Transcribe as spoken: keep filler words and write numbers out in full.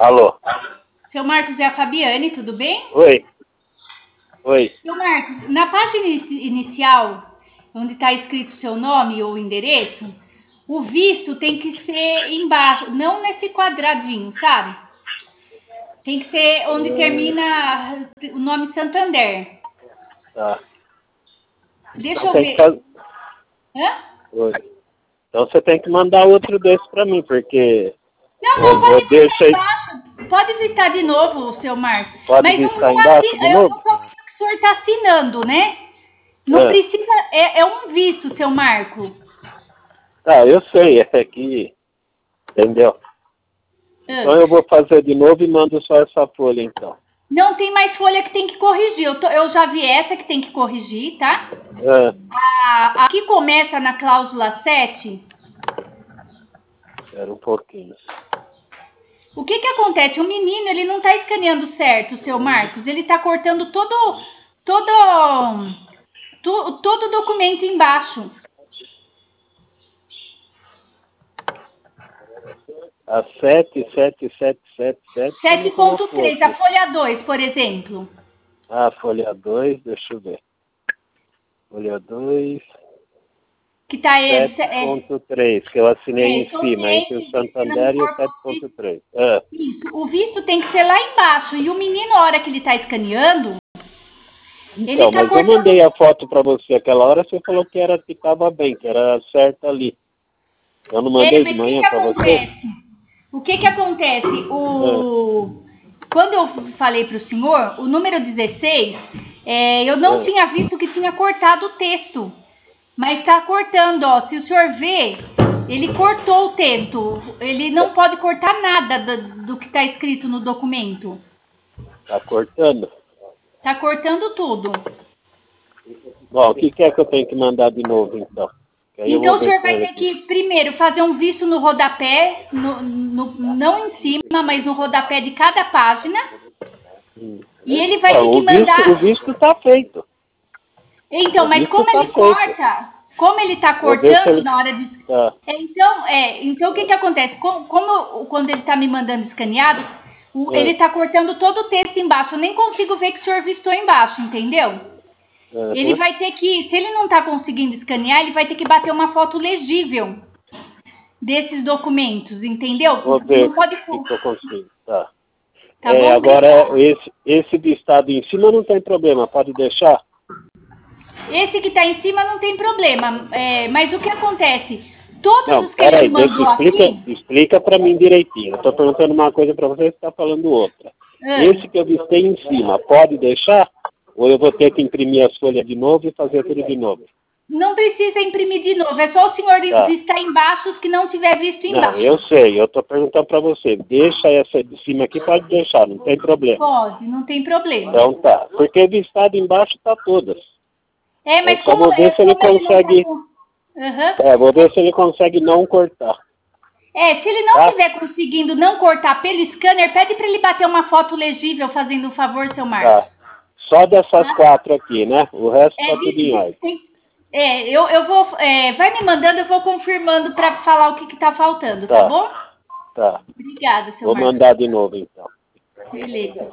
Alô? Seu Marcos, é a Fabiane, tudo bem? Oi. Oi. Seu Marcos, na página inici- inicial, onde está escrito seu nome ou endereço, o visto tem que ser embaixo, não nesse quadradinho, sabe? Tem que ser onde termina o nome Santander. Tá. Deixa Então eu tem que ver. fazer. Hã? Oi. Então você tem que mandar outro desse pra mim, porque Não, não, eu, eu pode visitar deixei. embaixo. Pode visitar de novo, seu Marcos. Pode Mas não, visitar não embaixo assi- de eu novo? não tô vendo que o senhor está assinando, né? Não É. precisa. É, é um visto, seu Marco. Tá, eu sei, é que. Entendeu? Então Ah. eu vou fazer de novo e mando só essa folha, então. Não tem mais folha que tem que corrigir. Eu, tô- eu já vi essa que tem que corrigir, tá? É. A, a que começa na cláusula sete. Espera um pouquinho. O que que acontece? O menino, ele não tá escaneando certo, seu Marcos. Ele tá cortando todo, todo, tu- todo o documento embaixo. A sete, sete, sete, sete, sete, você não sete ponto colocou três, a aqui. folha dois, por exemplo. Ah, folha dois, deixa eu ver. Folha dois. Que tá aí. sete É, ponto três, que eu assinei é, em estou cima, entre o ciente de que não Santander e o for sete ponto possível. três. É. Isso. O visto tem que ser lá embaixo. E o menino, a hora que ele tá escaneando, ele Então, tá mas eu cortando. mandei a foto para você aquela hora, você falou que era que estava bem, que era certa ali. Eu não É, mandei de mas o que manhã que para você? acontece? O que que acontece? É. O... Quando eu falei para o senhor, o número dezesseis, é, eu não É. tinha visto que tinha cortado o texto. Mas está cortando, ó. Se o senhor vê, ele cortou o texto. Ele não pode cortar nada do, do que está escrito no documento. Tá cortando? Está cortando tudo. Bom, o que que é que eu tenho que mandar de novo, então? Que aí eu Então vou o ver senhor com vai ele ter aqui. que, primeiro, fazer um visto no rodapé, no, no- não em cima, mas no rodapé de cada página. Hum. E ele vai Ah, ter que o visto, o mandar. visto tá feito. Então, O mas visto como tá ele feito. corta, como ele está Vou ver se cortando ele... na hora de. Tá. É, Então, é, então o que, que acontece? Como, como quando ele está me mandando escaneado, o- ele É. está cortando todo o texto embaixo. Eu nem consigo ver que o senhor vistou embaixo, entendeu? Ele Uhum. vai ter que, se ele não está conseguindo escanear, ele vai ter que bater uma foto legível desses documentos, entendeu? Vou ver Não o pode. que, que eu consigo. Tá. Tá É, bom? agora, Obrigada. esse, esse de estado em cima não tem problema, pode deixar? Esse que está em cima não tem problema. É, mas o que acontece? Todos Não, os que ele me peraí, deixa, mandou explica, aqui. explica para mim direitinho. Eu estou perguntando uma coisa para você e está falando outra. Ah, Esse que eu vistei em cima, pode deixar? Ou eu vou ter que imprimir as folhas de novo e fazer tudo de novo? não precisa imprimir de novo. É só o senhor Tá. vistar embaixo os que não tiver visto Não, embaixo. eu sei, eu estou perguntando para você. Deixa essa de cima aqui, pode deixar, não tem problema. Pode, não tem problema. Então tá. Porque vistado embaixo está todas. É, Eu mas só como, vou é, ver se ele como ele não tá consegue. com. Aham. É, vou ver se ele consegue não cortar. É, se ele não Tá? estiver conseguindo não cortar pelo scanner, pede para ele bater uma foto legível, fazendo um favor, seu Marcos. Tá. Só dessas Tá? quatro aqui, né? O resto É, tá tudo de- em de- ordem. tem- é, eu, eu vou. É, vai me mandando, eu vou confirmando para falar o que, que tá faltando, tá Tá, bom? tá. Obrigada, seu Vou Marcos. mandar de novo então. Beleza.